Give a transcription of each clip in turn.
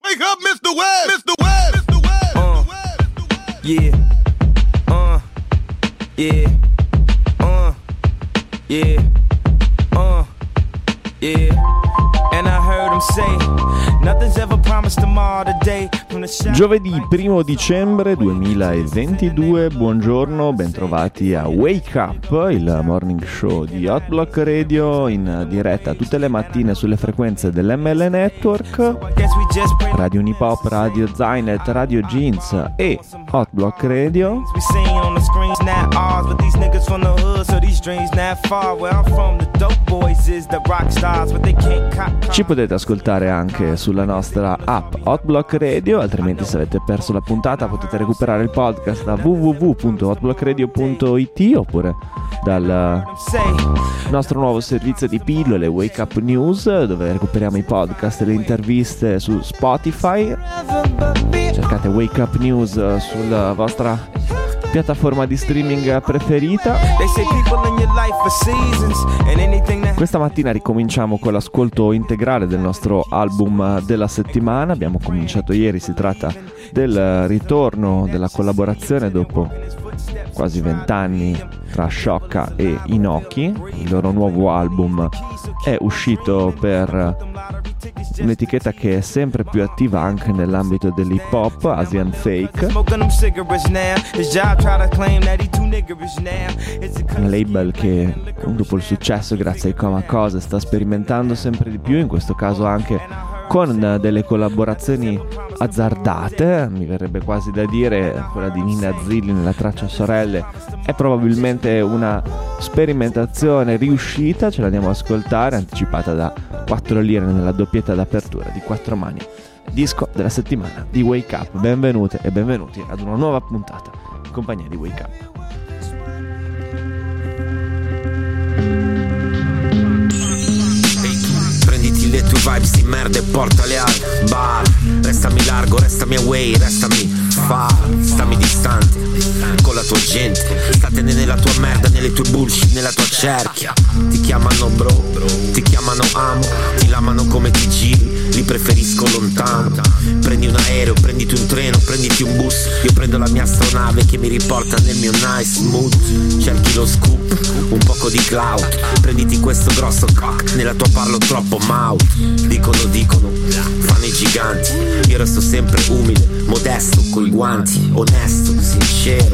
Wake up, Mr. Webb, Mr. Webb, Mr. Webb, yeah, yeah, yeah, yeah. And I heard him say, nothing's ever promised tomorrow today. Giovedì 1 dicembre 2022, buongiorno, bentrovati a Wake Up, il morning show di Hot Block Radio, in diretta tutte le mattine sulle frequenze dell'ML Network, Radio Unipop, Radio Zynet, Radio Jeans e Hot Block Radio. Ci potete ascoltare anche sulla nostra app Hot Block Radio, altrimenti se avete perso la puntata potete recuperare il podcast da www.hotblockradio.it oppure dal nostro nuovo servizio di pillole Wake Up News, dove recuperiamo i podcast e le interviste su Spotify. Cercate Wake Up News sulla vostra piattaforma di streaming preferita. Questa mattina ricominciamo con l'ascolto integrale del nostro album della settimana. Abbiamo cominciato ieri, si tratta del ritorno della collaborazione dopo quasi 20 anni tra Sciocca e Inoki. Il loro nuovo album è uscito per un'etichetta che è sempre più attiva anche nell'ambito dell'hip hop, Asian Fake, un label che dopo il successo grazie ai Coma Cose sta sperimentando sempre di più, in questo caso anche con delle collaborazioni azzardate. Mi verrebbe quasi da dire quella di Nina Zilli nella traccia Sorelle è probabilmente una sperimentazione riuscita. Ce l'andiamo ad ascoltare, anticipata da 4 lire nella doppietta d'apertura di Quattro Mani, disco della settimana di Wake Up. Benvenute e benvenuti ad una nuova puntata in compagnia di Wake Up. Le tue vibes di merda e portale al bar. Restami largo, restami away, restami far. Stammi distante con la tua gente. Statene nella tua merda, nelle tue bullshit, nella tua cerchia. Ti chiamano bro, ti chiamano amo, ti lamano come ti giri, li preferisco lontano. Prendi un aereo, prenditi un treno, prenditi un bus. Io prendo la mia astronave che mi riporta nel mio nice mood. Cerchi lo scoop, un poco di cloud. Prenditi questo grosso cock, nella tua parlo troppo mau. Dicono, fanno i giganti. Io resto sempre umile, modesto, coi guanti, onesto, sincero.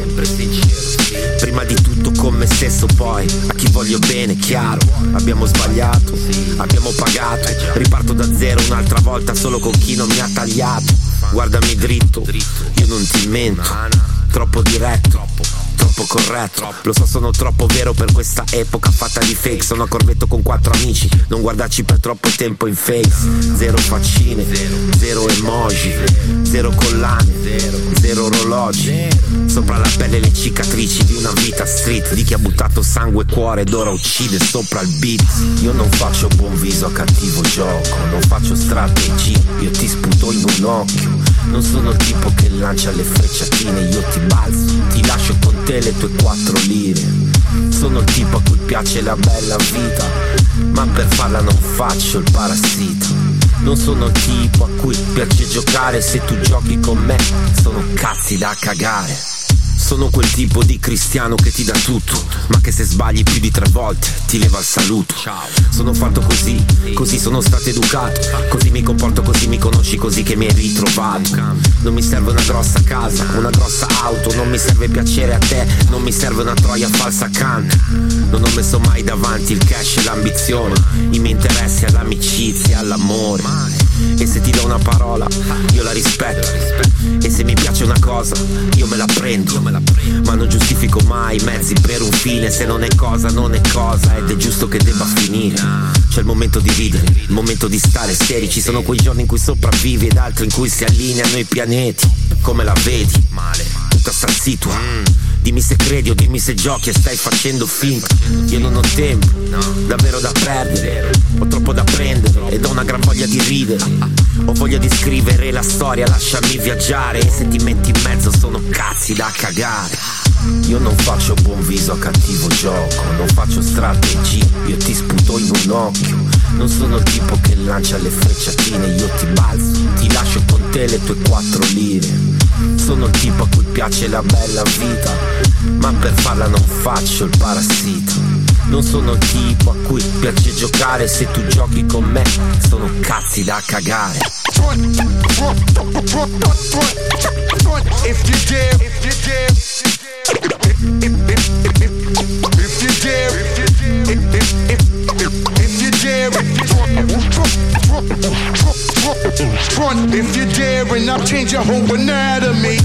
Prima di tutto con me stesso, poi a chi voglio bene, chiaro. Abbiamo sbagliato, abbiamo pagato. Riparto da zero un'altra volta solo con chi non mi ha tagliato. Guardami dritto, io non ti mento. Troppo diretto, troppo corretto. Lo so, sono troppo vero per questa epoca fatta di fake. Sono a corvetto con 4 amici, non guardarci per troppo tempo in face. Zero faccine, zero emoji, zero collane, zero orologi. Sopra la pelle le cicatrici di una vita street, di chi ha buttato sangue e cuore ed ora uccide sopra il beat. Io non faccio buon viso a cattivo gioco, non faccio strategie, io ti sputo in un occhio. Non sono il tipo che lancia le frecciatine, io ti balzo, ti lascio con te le tue 4 lire. Sono il tipo a cui piace la bella vita, ma per farla non faccio il parassita. Non sono il tipo a cui piace giocare, se tu giochi con me sono cazzi da cagare. Sono quel tipo di cristiano che ti dà tutto, ma che se sbagli più di 3 volte ti leva il saluto. Sono fatto così, così sono stato educato, così mi comporto, così mi conosci, così che mi hai ritrovato. Non mi serve una grossa casa, una grossa auto, non mi serve piacere a te, non mi serve una troia falsa accanto. Non ho messo mai davanti il cash e l'ambizione, i miei interessi all'amicizia, all'amore. E se ti do una parola, io la rispetto, e se mi piace una cosa, io me la prendo. Ma non giustifico mai i mezzi per un fine. Se non è cosa, non è cosa, ed è giusto che debba finire. C'è il momento di ridere, il momento di stare seri. Ci sono quei giorni in cui sopravvivi ed altri in cui si allineano i pianeti. Come la vedi? Male, tutta sta situa. Dimmi se credi o dimmi se giochi e stai facendo finta. Io non ho tempo, davvero da perdere. Ho troppo da prendere ed ho una gran voglia di ridere. Ho voglia di scrivere la storia, lasciami viaggiare. E se ti metti in mezzo sono cazzi da cagare. Io non faccio buon viso a cattivo gioco, non faccio strategie, io ti sputo in un occhio. Non sono il tipo che lancia le frecciatine, io ti balzo, ti lascio con te le tue 4 lire. Sono il tipo a cui piace la bella vita, ma per farla non faccio il parassita. Non sono il tipo a cui piace giocare, se tu giochi con me sono cazzi da cagare. If you dare, and I'll change your whole anatomy.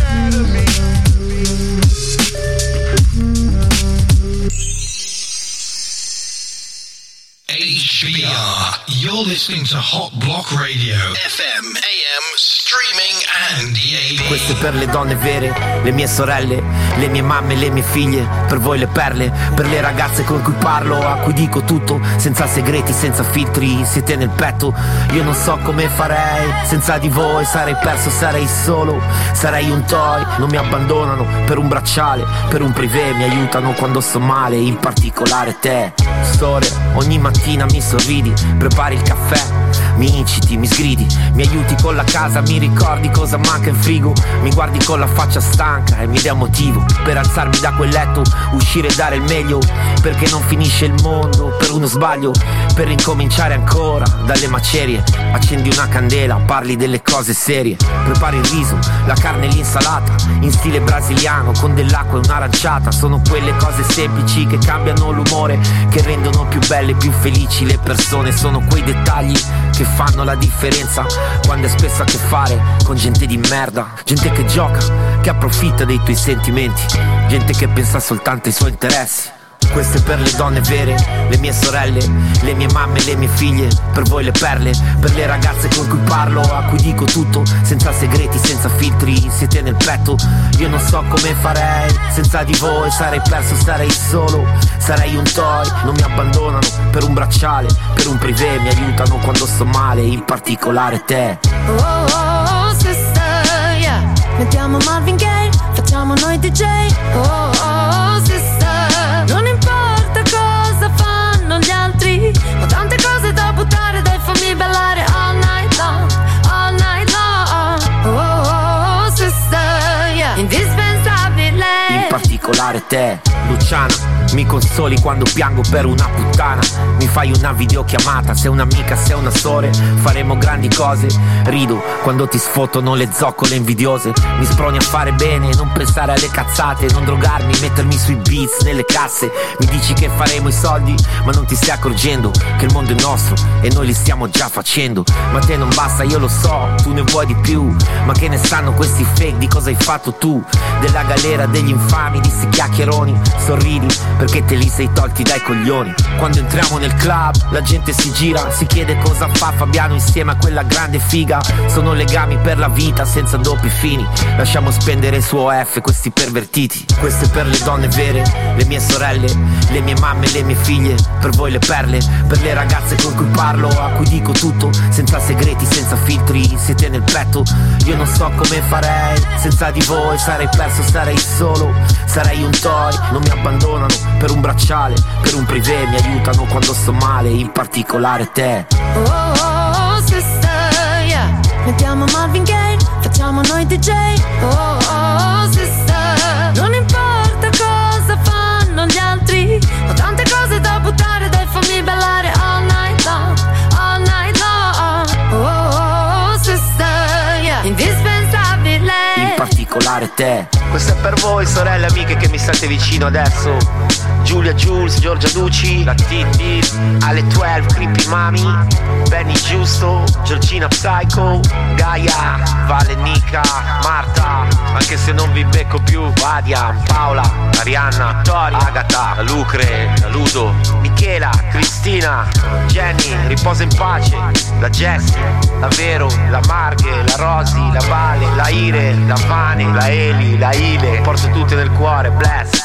HBR, you're listening to Hot Block Radio, FM, AM, streaming and DAB. Queste per le donne vere, le mie sorelle, le mie mamme, le mie figlie, per voi le perle, per le ragazze con cui parlo, a cui dico tutto, senza segreti, senza filtri, siete nel petto. Io non so come farei, senza di voi sarei perso, sarei solo, sarei un toy. Non mi abbandonano per un bracciale, per un privé, mi aiutano quando sto male, in particolare te. Storia, ogni mattina mi sorridi, prepari il caffè, mi inciti, mi sgridi, mi aiuti con la casa, mi ricordi cosa manca in frigo, mi guardi con la faccia stanca e mi dai motivo per alzarmi da quel letto, uscire e dare il meglio, perché non finisce il mondo per uno sbaglio, per ricominciare ancora dalle macerie. Accendi una candela, parli delle cose serie, prepari il riso, la carne e l'insalata, in stile brasiliano, con dell'acqua e un'aranciata. Sono quelle cose semplici che cambiano l'umore, che rendono più belle, più felici le persone. Sono quei dettagli che fanno la differenza, quando è spesso a che fare con gente di merda, gente che gioca, che approfitta dei tuoi sentimenti, gente che pensa soltanto ai suoi interessi. Queste per le donne vere, le mie sorelle, le mie mamme, le mie figlie, per voi le perle, per le ragazze con cui parlo, a cui dico tutto, senza segreti, senza filtri, siete nel petto. Io non so come farei, senza di voi sarei perso, sarei solo, sarei un toy. Non mi abbandonano per un bracciale, per un privé, mi aiutano quando sto male, in particolare te. Oh, oh, oh, sister, yeah. Mettiamo Marvin Gaye, facciamo noi DJ. Oh, oh, sister, non importa cosa fanno gli altri, ho tante cose da buttare, dai fammi ballare all night long, all night long. Oh, oh, oh, sister, yeah. Indispensabile, in particolare te. Luciana, mi consoli quando piango per una puttana, mi fai una videochiamata, sei un'amica, sei una sore, faremo grandi cose. Rido quando ti sfottono le zoccole invidiose, mi sproni a fare bene, non pensare alle cazzate, non drogarmi, mettermi sui beats, nelle casse. Mi dici che faremo i soldi, ma non ti stai accorgendo che il mondo è nostro e noi li stiamo già facendo. Ma te non basta, io lo so, tu ne vuoi di più, ma che ne sanno questi fake di cosa hai fatto tu, della galera degli infami, di sti chiacchieroni. Sorridi perché te li sei tolti dai coglioni. Quando entriamo nel club la gente si gira, si chiede cosa fa Fabiano insieme a quella grande figa. Sono legami per la vita senza doppi fini, lasciamo spendere il suo F questi pervertiti. Queste per le donne vere, le mie sorelle, le mie mamme, le mie figlie, per voi le perle, per le ragazze con cui parlo, a cui dico tutto, senza segreti, senza filtri, siete nel petto. Io non so come farei, senza di voi sarei perso, sarei solo, sarei un toy. Non mi abbandonano per un bracciale, per un privé, mi aiutano quando sto male, in particolare te. oh, oh, oh, sister, yeah. Mettiamo Marvin Gaye, facciamo noi DJ. Oh, oh, oh, sister, non importa cosa fanno gli altri, ho tante cose da buttare, dai fammi ballare all night long, all night long. Oh, oh, oh, sister, yeah. Indispensabile, in particolare te. Questo è per voi sorelle, amiche che mi state vicino adesso. Giulia Jules, Giorgia Ducci, la Titti, alle 12, Creepy Mami, Benny Giusto, Georgina Psycho, Gaia, Vale, Nica, Marta, anche se non vi becco più, Vadia, Paola, Arianna, Tori, Agata, la Lucre, la Ludo, Michela, Cristina, Jenny, riposa in pace, la Jessie, la Vero, la Marghe, la Rosy, la Vale, la Ire, la Vane, la Eli, la Ile, porto tutte nel cuore, bless.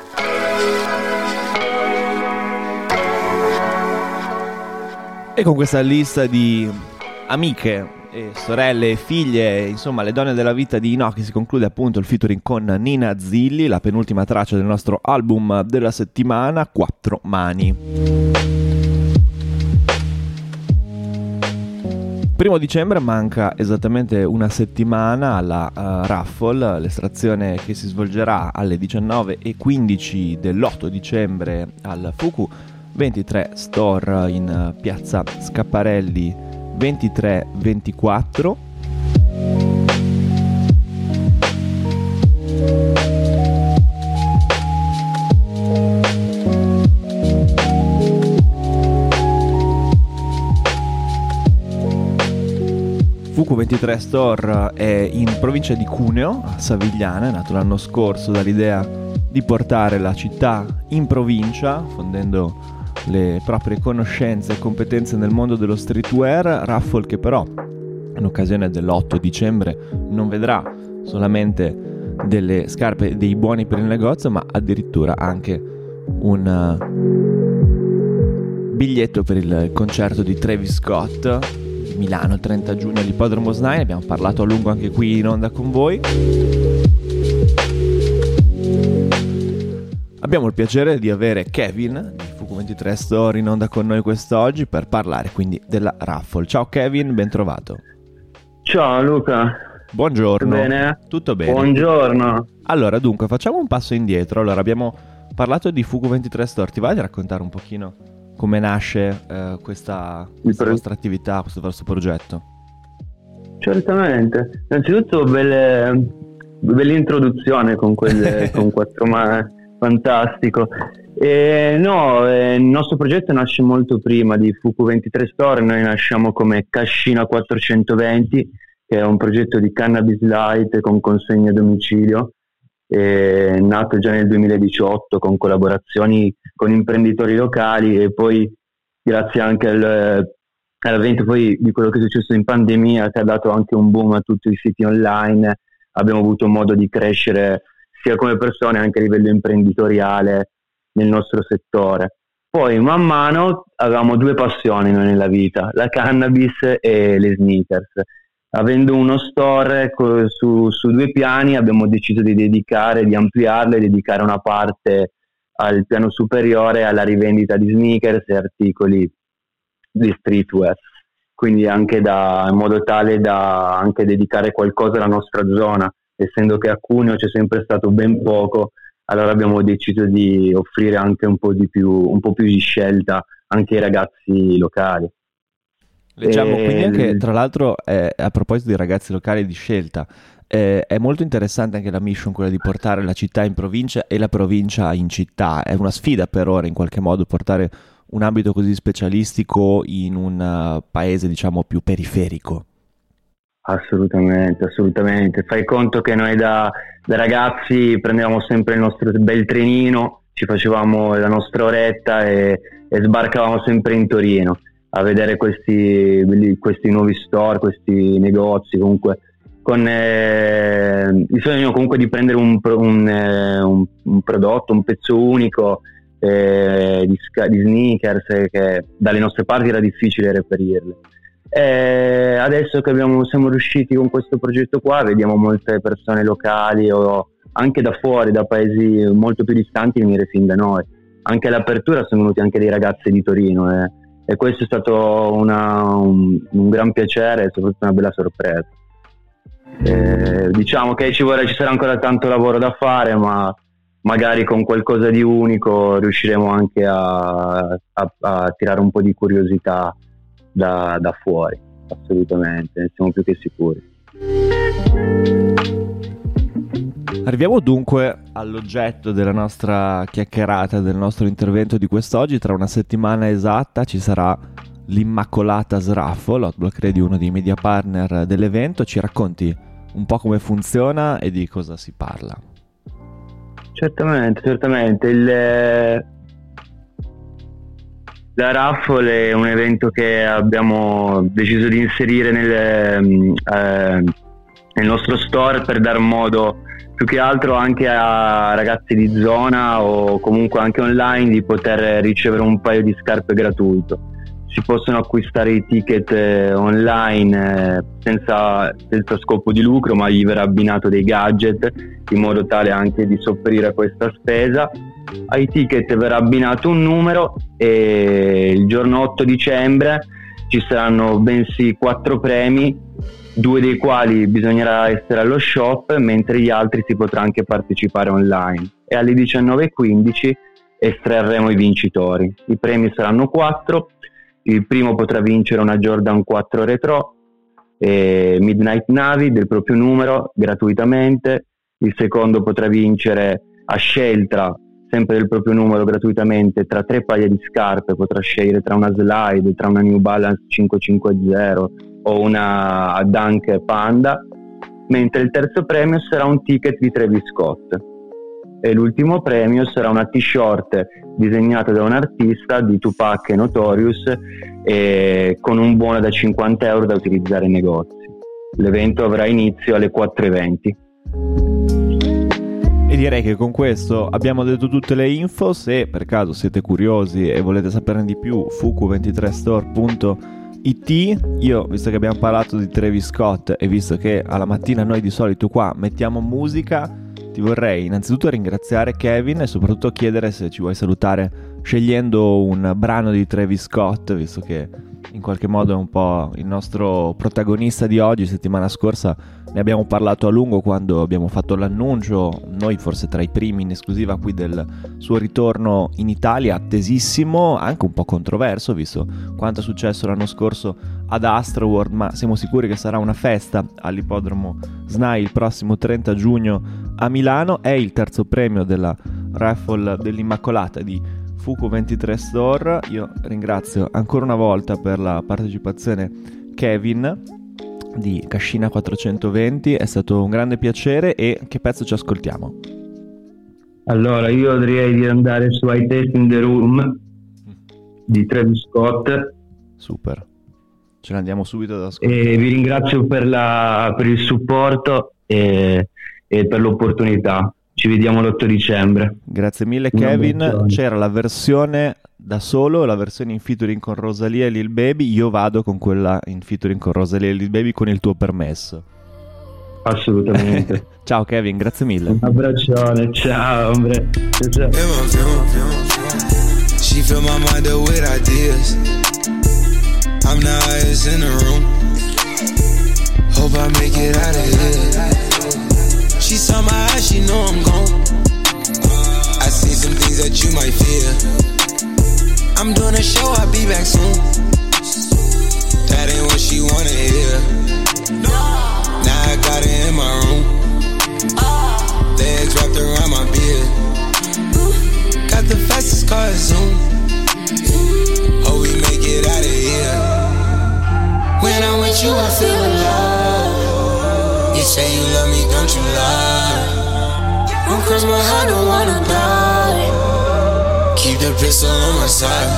E con questa lista di amiche e sorelle e figlie, insomma le donne della vita di Inoki, si conclude appunto il featuring con Nina Zilli, la penultima traccia del nostro album della settimana, 4 mani. 1 dicembre manca esattamente una settimana alla raffle, l'estrazione che si svolgerà alle 19:15 dell'8 dicembre al Fuku 23 Store in piazza Scapparelli 23-24. Fuku 23 Store è in provincia di Cuneo, a Savigliana, è nato l'anno scorso dall'idea di portare la città in provincia, fondendo le proprie conoscenze e competenze nel mondo dello streetwear, raffle che però in occasione dell'8 dicembre non vedrà solamente delle scarpe dei buoni per il negozio, ma addirittura anche un biglietto per il concerto di Travis Scott Milano il 30 giugno all'Ippodromo SNAI. Abbiamo parlato a lungo anche qui in onda con voi. Abbiamo il piacere di avere Kevin di Fuku 23 Store in onda con noi quest'oggi per parlare quindi della raffle. Ciao Kevin, ben trovato. Ciao Luca. Buongiorno. Tutto bene? Tutto bene. Buongiorno. Allora, dunque, facciamo un passo indietro. Allora, abbiamo parlato di Fuku 23 Store. Ti va di raccontare un pochino come nasce questa vostra attività, questo vostro progetto? Certamente. Innanzitutto bell'introduzione con quelle con 4 mani, fantastico. Il nostro progetto nasce molto prima di Fuku 23 Store. Noi nasciamo come Cascina 420, che è un progetto di cannabis light con consegna a domicilio. È nato già nel 2018 con collaborazioni con imprenditori locali, e poi grazie anche all'avvento poi di quello che è successo in pandemia, che ha dato anche un boom a tutti i siti online, abbiamo avuto modo di crescere sia come persone anche a livello imprenditoriale nel nostro settore. Poi man mano avevamo 2 passioni noi nella vita, la cannabis e le sneakers. Avendo uno store su 2 piani, abbiamo deciso di ampliarlo e dedicare una parte al piano superiore alla rivendita di sneakers e articoli di streetwear, quindi anche in modo tale da anche dedicare qualcosa alla nostra zona, essendo che a Cuneo c'è sempre stato ben poco. Allora abbiamo deciso di offrire anche un po' più di scelta anche ai ragazzi locali. Leggiamo quindi anche, tra l'altro, a proposito di ragazzi locali di scelta, è molto interessante anche la mission, quella di portare la città in provincia e la provincia in città. È una sfida per ora in qualche modo portare un ambito così specialistico in un paese diciamo più periferico. Assolutamente. Fai conto che noi da ragazzi prendevamo sempre il nostro bel trenino, ci facevamo la nostra oretta e sbarcavamo sempre in Torino a vedere questi nuovi store, questi negozi, comunque con il sogno comunque di prendere un prodotto, un pezzo unico di sneakers che dalle nostre parti era difficile reperirle. Adesso che siamo riusciti con questo progetto qua, vediamo molte persone locali o anche da fuori, da paesi molto più distanti, venire fin da noi. Anche all'apertura sono venuti anche dei ragazzi di Torino e questo è stato un gran piacere e soprattutto una bella sorpresa. Diciamo che ci sarà ancora tanto lavoro da fare, ma magari con qualcosa di unico riusciremo anche a tirare un po' di curiosità da fuori, assolutamente, ne siamo più che sicuri. Arriviamo dunque all'oggetto della nostra chiacchierata, del nostro intervento di quest'oggi. Tra una settimana esatta ci sarà l'Immacolata Raffle, Hotblock Radio, uno dei media partner dell'evento. Ci racconti un po' come funziona e di cosa si parla? Certamente. La Raffle è un evento che abbiamo deciso di inserire nel nostro store per dar modo più che altro anche a ragazzi di zona o comunque anche online di poter ricevere un paio di scarpe gratuito. Si possono acquistare i ticket online senza scopo di lucro, ma gli verrà abbinato dei gadget in modo tale anche di sopperire a questa spesa. Ai ticket verrà abbinato un numero e il giorno 8 dicembre ci saranno bensì 4 premi, 2 dei quali bisognerà essere allo shop, mentre gli altri si potrà anche partecipare online. E alle 19:15 estrarremo i vincitori. I premi saranno 4. Il primo potrà vincere una Jordan 4 Retro Midnight Navy del proprio numero gratuitamente. Il secondo potrà vincere a scelta, sempre del proprio numero gratuitamente, tra 3 paia di scarpe. Potrà scegliere tra una Slide, tra una New Balance 550 o una Dunk Panda, mentre il terzo premio sarà un ticket di Travis Scott e l'ultimo premio sarà una t-shirt disegnata da un artista di Tupac e Notorious con un buono da 50 euro da utilizzare in negozi. L'evento avrà inizio alle 4:20. E direi che con questo abbiamo detto tutte le info. Se per caso siete curiosi e volete saperne di più, fuku23store.it. Io, visto che abbiamo parlato di Travis Scott e visto che alla mattina noi di solito qua mettiamo musica, ti vorrei innanzitutto ringraziare, Kevin, e soprattutto chiedere se ci vuoi salutare scegliendo un brano di Travis Scott, visto che in qualche modo è un po' il nostro protagonista di oggi. Settimana scorsa ne abbiamo parlato a lungo quando abbiamo fatto l'annuncio, noi forse tra i primi in esclusiva qui, del suo ritorno in Italia, attesissimo, anche un po' controverso visto quanto è successo l'anno scorso ad Astroworld, ma siamo sicuri che sarà una festa all'ippodromo SNAI il prossimo 30 giugno a Milano. È il terzo premio della raffle dell'Immacolata di Fuku23 Store. Io ringrazio ancora una volta per la partecipazione Kevin di Cascina 420, è stato un grande piacere. E che pezzo ci ascoltiamo? Allora, io direi di andare su I Taste in the Room di Travis Scott. Super, ce l'andiamo subito ad ascoltare. E vi ringrazio per il supporto e per l'opportunità. Ci vediamo l'8 dicembre. Grazie mille, Kevin. C'era la versione da solo, la versione in featuring con Rosalia e Lil Baby. Io vado con quella in featuring con Rosalia e Lil Baby, con il tuo permesso. Assolutamente. Ciao Kevin, grazie mille. Un abbraccione, ciao ombre. Ciao. She fill my mind up with ideas. I'm the highest in the room. Hope I make it out of here. She saw my eyes, she know I'm gone. I see some things that you might fear. I'm doing a show, I'll be back soon. That ain't what she wanna hear. Now I got it in my room. Legs wrapped around my beard. Got the fastest car, Zoom. Hope we make it out of here. When I'm with you, I feel alive. You say you love me, don't you lie. Don't cross my heart, don't wanna die. Keep the pistol on my side.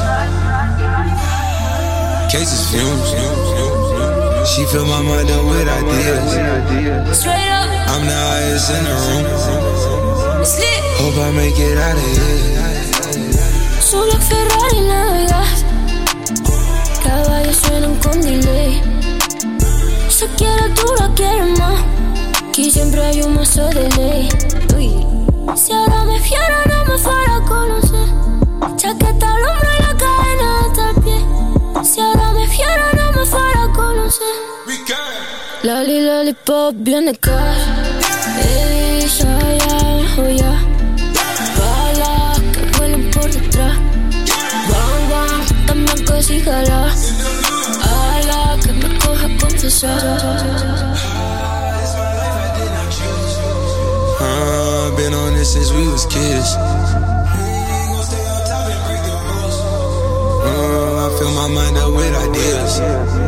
Cases fumes. She fill my mind up with ideas. Straight up, I'm the highest in the room. it's lit. Hope I make it out of here. Solo Ferrari navegas, caballos suenan con delay. Si quieres tú la quieres más, aquí siempre hay un mazo de ley. Uy. Si ahora me fiera no me fuera a conocer. Chaqueta al hombro y la cadena hasta el pie. Si ahora me fiera no me fuera a conocer. Loli, lollipop, viene cash. Ella ya, oh ya. Balas que vuelan por detrás. Bang, bang, también que si jala. Ala, que me coja a confesar. Been on this since we was kids. I fill my mind up with ideas.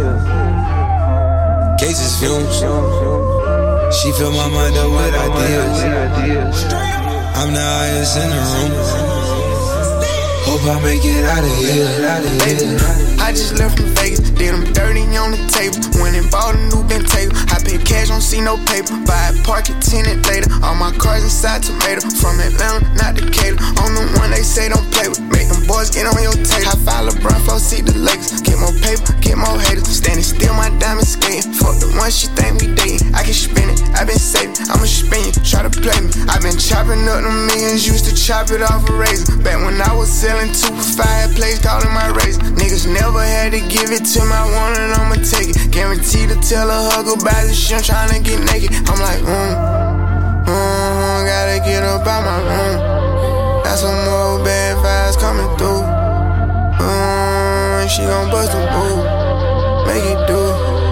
Cases fumes. She fill my mind up with ideas. I'm the highest in the room. Hope I make it out of here. I just left from Vegas, did them dirty on the table. Went and bought a new Bentayga. I paid cash, don't see no paper. Buy it, park it, tenant later. All my cars inside tomato. From Atlanta, not Decatur. I'm the one they say don't play with. Make them boys get on your tape. High five LeBron, flow, see the Lakers. Get more paper, get more haters. Standing still, my diamond skating. Fuck the one she think we dating. I can spin it, I been saving. I'ma spin you, try to play me. I been chopping up the millions, used to chop it off a razor. Back when I was selling 2 for 5, place calling my razor. Niggas never had to give it to my one and I'ma take it. Guaranteed to tell a hug about this shit, I'm tryna get naked. I'm like, gotta get up out my room. Got some more bad vibes coming through. She gon' bust a move, make it do.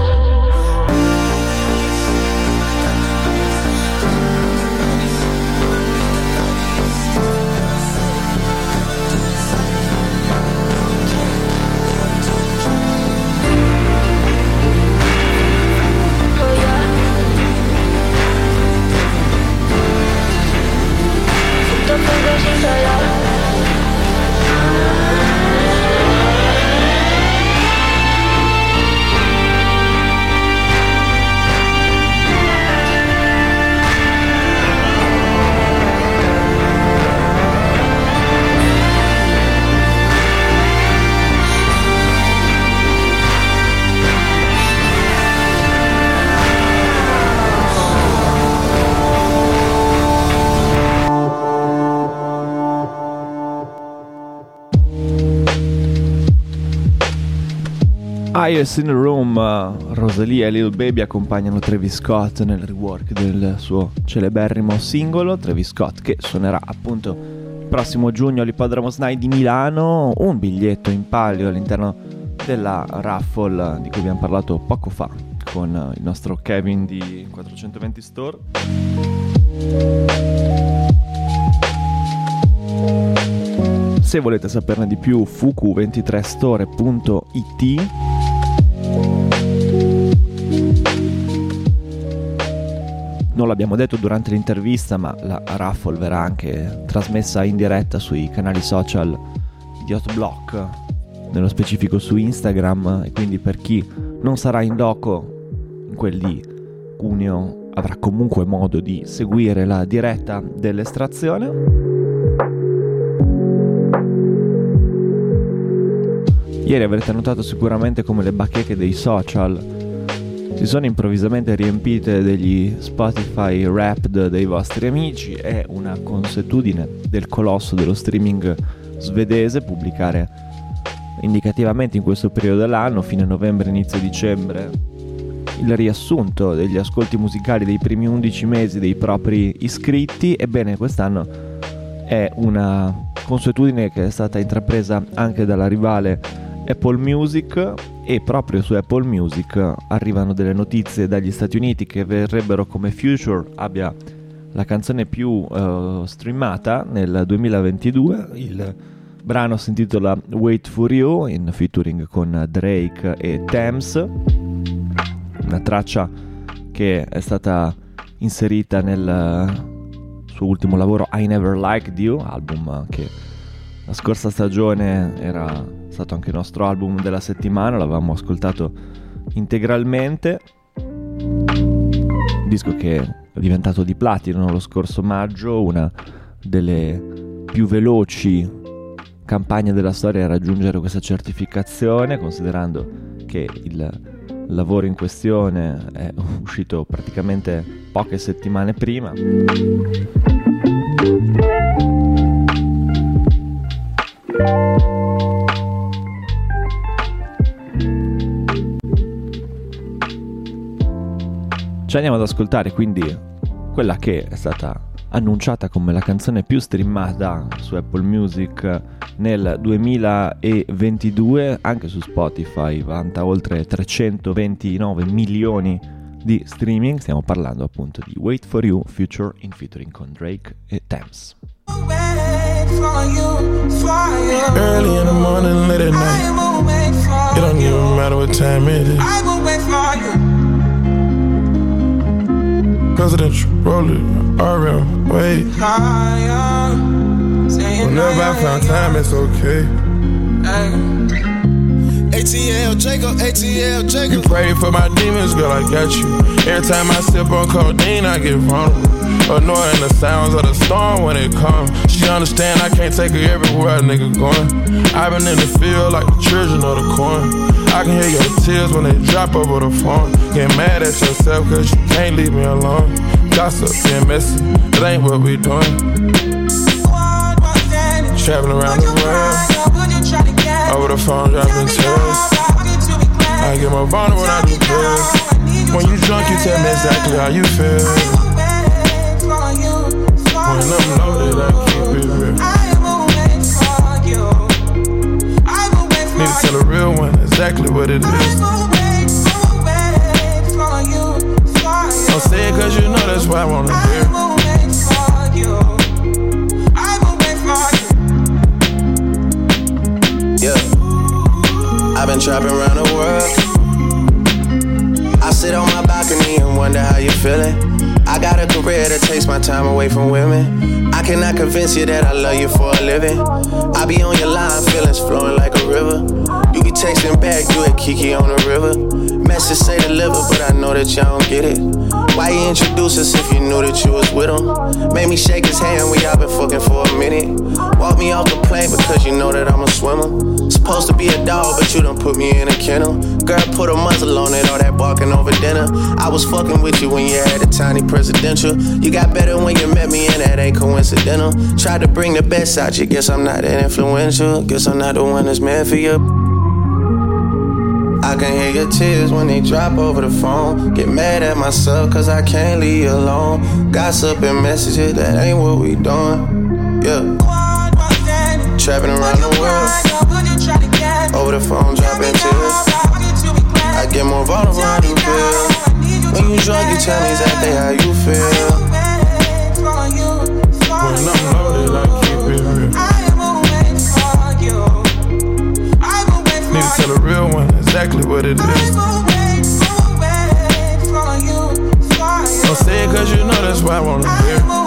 Highest in the Room, Rosalia e Lil Baby accompagnano Travis Scott nel rework del suo celeberrimo singolo. Travis Scott che suonerà appunto il prossimo giugno all'Ippodromo SNAI di Milano. Un biglietto in palio all'interno della raffle di cui abbiamo parlato poco fa con il nostro Kevin di 420 Store. Se volete saperne di più, fuku23store.it. Non l'abbiamo detto durante l'intervista, ma la raffle verrà anche trasmessa in diretta sui canali social di Hotblock, nello specifico su Instagram, e quindi per chi non sarà in loco in quel di Cuneo avrà comunque modo di seguire la diretta dell'estrazione. Ieri avrete notato sicuramente come le bacheche dei social si sono improvvisamente riempite degli Spotify Wrapped dei vostri amici. È una consuetudine del colosso dello streaming svedese pubblicare indicativamente in questo periodo dell'anno, fine novembre, inizio dicembre, il riassunto degli ascolti musicali dei primi 11 mesi dei propri iscritti. Ebbene, quest'anno è una consuetudine che è stata intrapresa anche dalla rivale Apple Music, e proprio su Apple Music arrivano delle notizie dagli Stati Uniti che verrebbero come Future abbia la canzone più streamata nel 2022. Il brano si intitola Wait For You, in featuring con Drake e Thames, una traccia che è stata inserita nel suo ultimo lavoro I Never Liked You, album che la scorsa stagione era stato anche il nostro album della settimana, l'avevamo ascoltato integralmente. Un disco che è diventato di platino lo scorso maggio, una delle più veloci campagne della storia a raggiungere questa certificazione, considerando che il lavoro in questione è uscito praticamente poche settimane prima. Ci andiamo ad ascoltare quindi quella che è stata annunciata come la canzone più streamata su Apple Music nel 2022, anche su Spotify vanta oltre 329 milioni di streaming. Stiamo parlando appunto di Wait For You, Future in featuring con Drake e Thames. Early in the morning, late at night, it don't even matter what time it is. I will wait for you. Presidential rolling, RM, wait. Whenever I found time, it's okay. ATL Jacob, ATL Jacob. You pray for my demons, girl, I got you. Every time I sip on codeine, I get vulnerable. Annoying the sounds of the storm when it comes. She understand I can't take her everywhere a nigga going. I've been in the field like the children of the corn. I can hear your tears when they drop over the phone. Get mad at yourself cause you can't leave me alone. Gossip being messy, it ain't what we doing. Traveling around the world, over the phone dropping tears. I get more vulnerable when I do pills. When you drunk you tell me exactly how you feel. When I'm loaded, I keep it real. Need to tell a real one exactly what it is. Don't say it cause you know that's why I wanna hear. Yeah, I've been trapping around the world. I sit on my balcony and wonder how you feeling. I got a career that takes my time away from women. I cannot convince you that I love you for a living. I be on your line, feelings flowing like a river. You be texting back, you and Kiki on the river. Message say deliver, but I know that y'all don't get it. Why you introduce us if you knew that you was with him? Made me shake his hand, we all been fucking for a minute. Walk me off the plane because you know that I'm a swimmer. Supposed to be a dog, but you done put me in a kennel. Girl, put a muzzle on it, all that barking over dinner. I was fucking with you when you had a tiny presidential. You got better when you met me and that ain't coincidental. Tried to bring the best out you, guess I'm not that influential. Guess I'm not the one that's meant for you. I can hear your tears when they drop over the phone. Get mad at myself cause I can't leave you alone. Gossip and messages, that ain't what we doing. Yeah. Trapping around the world, over the phone dropping tears. I get more vulnerable how you feel. When you drunk you tell me exactly how you feel. When I'm loaded I keep it real. Need to tell a real one exactly what it is. Don't say it cause you know that's why I wanna hear.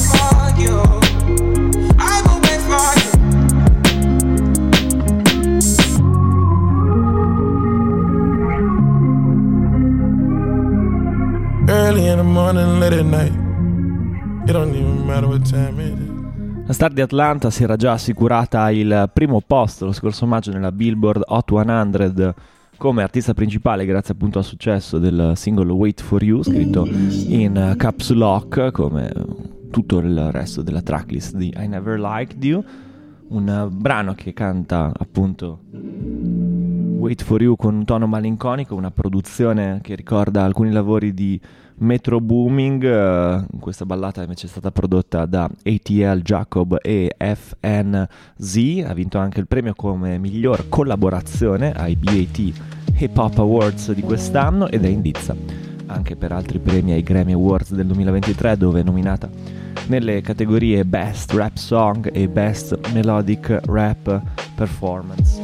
Early in the morning, late at night. It don't even matter what time it is. La star di Atlanta si era già assicurata il primo posto lo scorso maggio nella Billboard Hot 100 come artista principale grazie appunto al successo del singolo Wait For You, scritto in caps lock come tutto il resto della tracklist di I Never Liked You, un brano che canta appunto Wait For You con un tono malinconico, una produzione che ricorda alcuni lavori di Metro Booming. Questa ballata invece è stata prodotta da ATL Jacob e FNZ, ha vinto anche il premio come miglior collaborazione ai BET Hip Hop Awards di quest'anno ed è indizia anche per altri premi ai Grammy Awards del 2023, dove è nominata nelle categorie Best Rap Song e Best Melodic Rap Performance.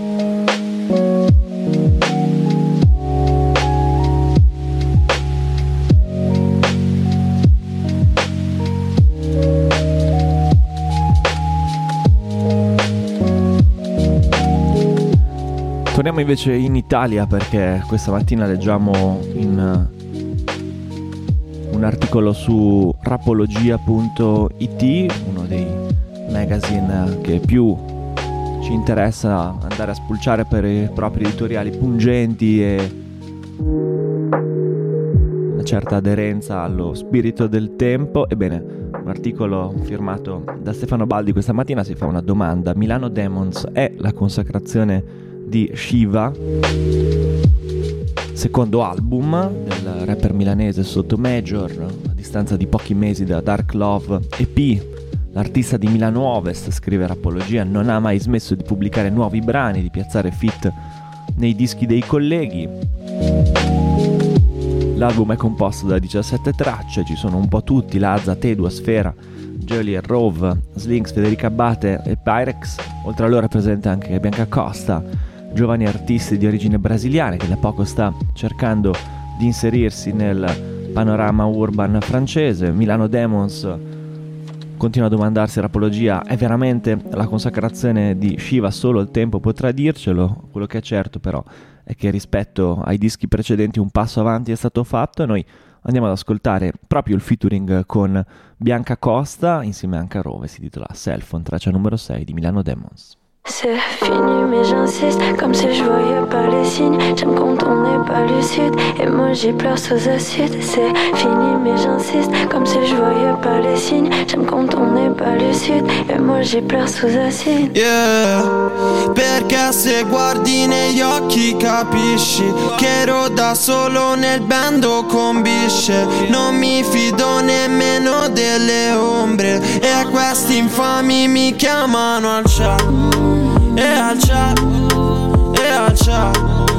Torniamo invece in Italia perché questa mattina leggiamo in un articolo su rapologia.it, uno dei magazine che più ci interessa andare a spulciare per i propri editoriali pungenti e una certa aderenza allo spirito del tempo. Ebbene, un articolo firmato da Stefano Baldi questa mattina si fa una domanda: Milano Demons è la consacrazione di Shiva, secondo album del rapper milanese sotto Major, a distanza di pochi mesi da Dark Love EP. L'artista di Milano Ovest, scrive Rapologia, non ha mai smesso di pubblicare nuovi brani, di piazzare feat nei dischi dei colleghi. L'album è composto da 17 tracce, ci sono un po' tutti: Lazza, Tedua, Sfera, Jolie, Rove, Slinks, Federica Abate e Pyrex. Oltre a loro è presente anche Bianca Costa, giovani artisti di origine brasiliana che da poco sta cercando di inserirsi nel panorama urban francese. Milano Demons continua a domandarsi Rapologia: è veramente la consacrazione di Shiva? Solo il tempo potrà dircelo. Quello che è certo però è che rispetto ai dischi precedenti un passo avanti è stato fatto, e noi andiamo ad ascoltare proprio il featuring con Bianca Costa insieme anche a Rove, si intitola Cellphone, traccia numero 6 di Milano Demons. C'est fini mais j'insiste, comme si je voyais pas les signes. J'aime quand on n'est pas lucide, et moi j'y pleure sous acide. C'est fini mais j'insiste, comme si je voyais pas les signes. J'aime quand on n'est pas lucide, et moi j'y pleure sous acide. Yeah, perché se guardi negli occhi capisci che ero da solo nel bando con bisce. Non mi fido nemmeno delle ombre, e a questi infami mi chiamano al chat. E al chat, e al chat,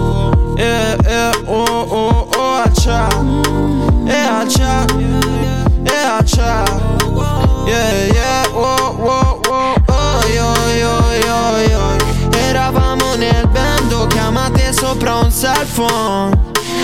oh al chat, e al chat, e al chat, yeah, oh, yo. Eravamo nel bando, chiamate sopra un cell phone.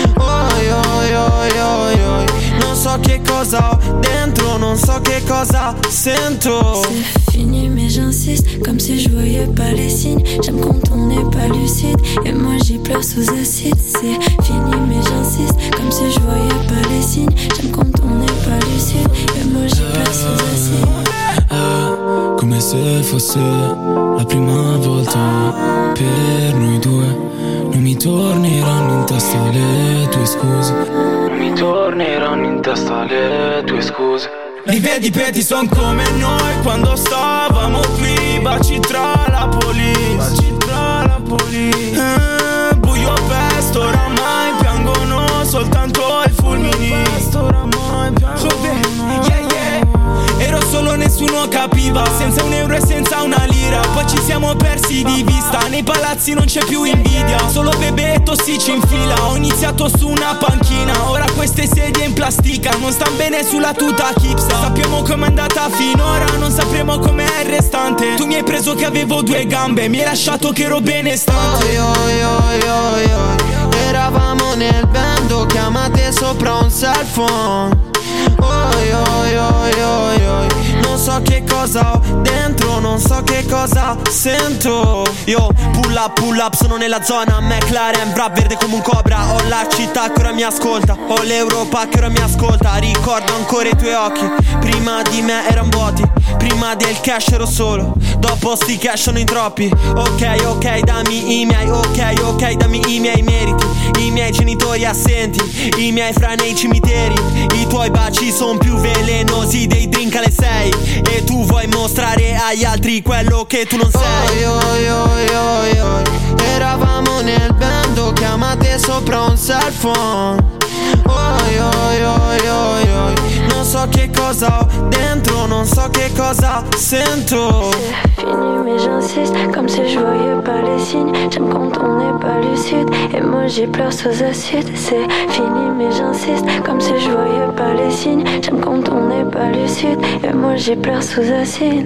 Yo. Non so che cosa ho dentro, non so che cosa sento. C'est fini mais j'insiste, comme si je voyais pas les signes. J'aime quand on n'est pas lucide, et moi j'y pleure sous acide. C'est fini mais j'insiste, comme si je voyais pas les signes. J'aime quand on n'est pas lucide, et moi j'y pleure sous acide. Come se fosse la prima volta per noi due. Non mi torneranno in testa le tue scuse. Non mi torneranno in testa le tue scuse. Li vedi peti son come noi quando stavamo qui. Baci tra la police, baci tra la police. Buio pesto, oramai piangono soltanto i fulmini. Ero solo, nessuno capiva, senza un euro e senza una lira. Poi ci siamo persi di vista, nei palazzi non c'è più invidia. Solo bebè e tossici in fila, ho iniziato su una panchina. Ora queste sedie in plastica non stan bene sulla tuta Kipsa. Sappiamo com'è andata finora, non sapremo com'è il restante. Tu mi hai preso che avevo due gambe, mi hai lasciato che ero benestante. Eravamo nel bando, chiamate sopra un cell phone. Non so che cosa ho dentro, non so che cosa sento. Io pull up, sono nella zona McLaren, bra verde come un cobra. Ho la città che ora mi ascolta, ho l'Europa che ora mi ascolta. Ricordo ancora i tuoi occhi, prima di me erano vuoti. Prima del cash ero solo, dopo sti cash sono in troppi. Ok, dammi i miei, ok, dammi i miei meriti. I miei genitori assenti, i miei fra nei cimiteri. I tuoi baci son più velenosi dei drink alle 6, e tu vuoi mostrare agli altri quello che tu non sei. Eravamo nel bando, chiamate sopra un cell phone. Non so che cosa ho dentro, non so che cosa sento. C'est fini mais j'insiste, comme si je voyais pas les signes. J'aime quand on n'est pas lucide, et moi j'y pleure sous acide. C'est fini mais j'insiste, comme si je voyais pas les signes. J'aime quand on n'est pas lucide, et moi j'y pleure sous acide.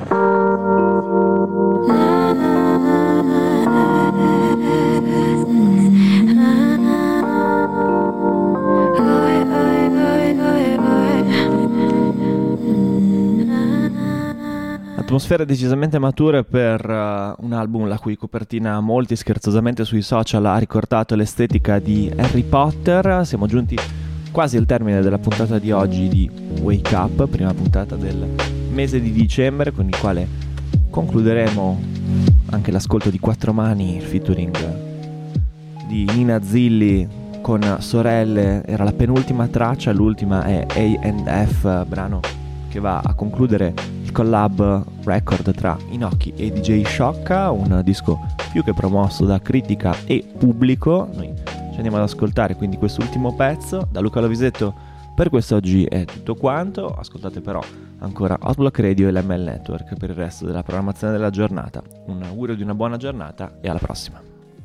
Atmosfere decisamente mature per un album la cui copertina molti scherzosamente sui social ha ricordato l'estetica di Harry Potter. Siamo giunti quasi al termine della puntata di oggi di Wake Up, prima puntata del mese di dicembre, con il quale concluderemo anche l'ascolto di Quattro Mani, il featuring di Nina Zilli con Sorelle. Era la penultima traccia, l'ultima è A&F, brano che va a concludere il collab record tra Inoki e DJ Sciocca, un disco più che promosso da critica e pubblico. Noi ci andiamo ad ascoltare quindi quest'ultimo pezzo. Da Luca Lovisetto per quest'oggi è tutto quanto. Ascoltate però ancora Hot Block Radio e l'ML Network per il resto della programmazione della giornata. Un augurio di una buona giornata e alla prossima.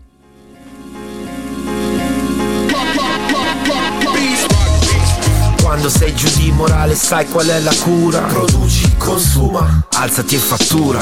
Quando sei giù di morale sai qual è la cura? Produci, consuma, alzati e fattura.